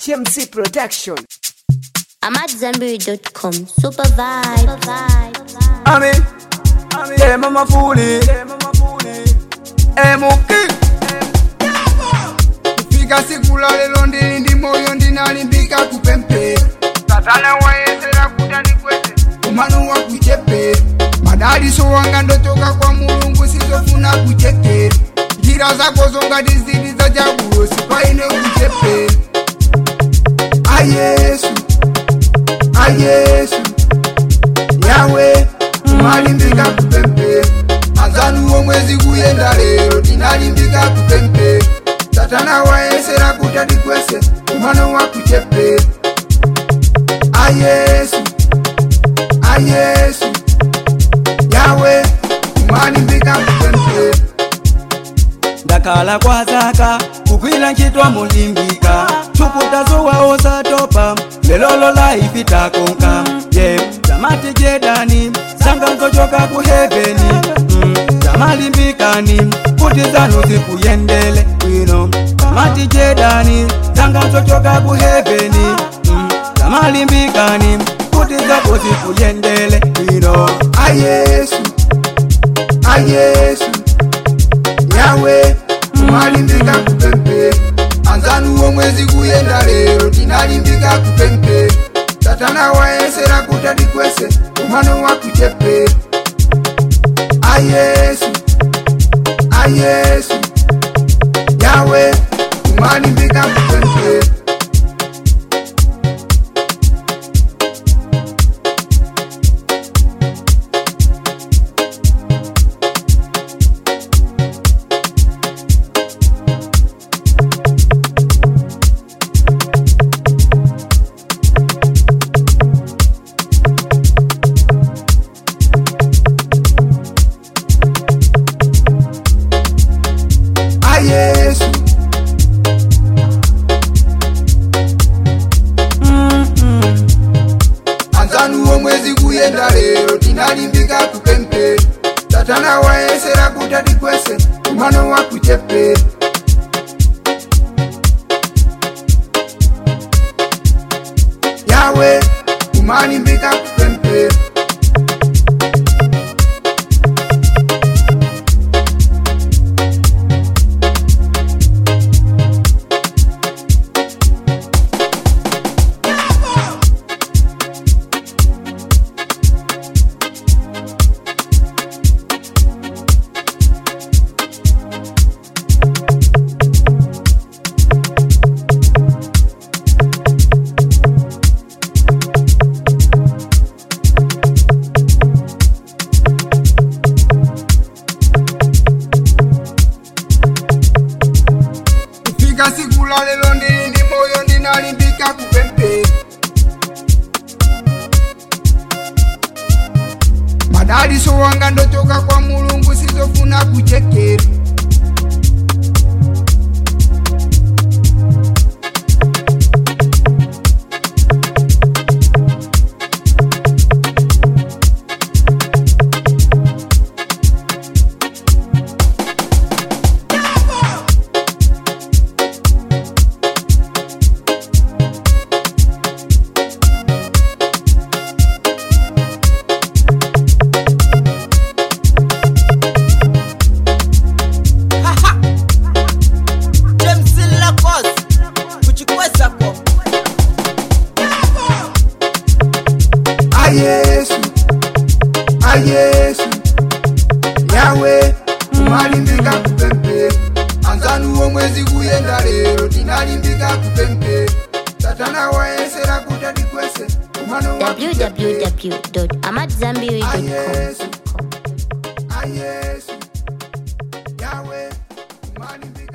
TMC Production. I'm at Zambiri.com. Super vibe. Ami, yeah, mama fuli, muki. Fika sikula lelo ndi moyo ndinalimbika kupempe. Satana waesera kutani kwete, umanu wa kuchepe. Madali so wanga ndotoka kwa mulungu sizofuna kucheke. Gira zako zonga dizidi za jabulo sipaine kuchepe. Ayesu, Yawe, umalimbika kupempe. Azanu wo mwezi kuyenda lero tinalimbika kupempe. Satana waesera kutati kwese umano wa kuchepe. Ayesu, Yawe, umalimbika kupempe. Ndakala kwa zaka kukwila nkitwa mulimbika chukutazuwa osatopa lelolo life itakonka zamati jedani sanga nzochoka ku heaveni zamalimbikani kuti zanu zikuyendele wino zamati jedani sanga nzochoka ku heaveni zamalimbikani kuti zako zikuyendele wino Ayesu, Yawe, umalimbika kupempe. Anzanu wo mwezi kuyenda lero tinalimbika kupempe. Satana waesera kutati kwese umano wa kuchepe. Ayesu, Yawe, umalimbika kupempe. Yesu, Anzanu wo mwezi kuyenda lero tinalimbika kupempe. Satana waesera kutati kwese umano wa kuchepe. Yawe, umalimbika kupempe. Sikula lelo ndi moyo ndinalimbika kupempe. Madali so wanga ndotoka kwa mulungu sizofuna kuchekera. Ayesu, Yawe, umalimbika kupempe. Anzanu wo mwezi kuyenda lero tinalimbika kupempe. Satana waesera kutati kwese umano wa kuchepe. www.amatzambiri.com. Ayesu, Yawe, umalimbika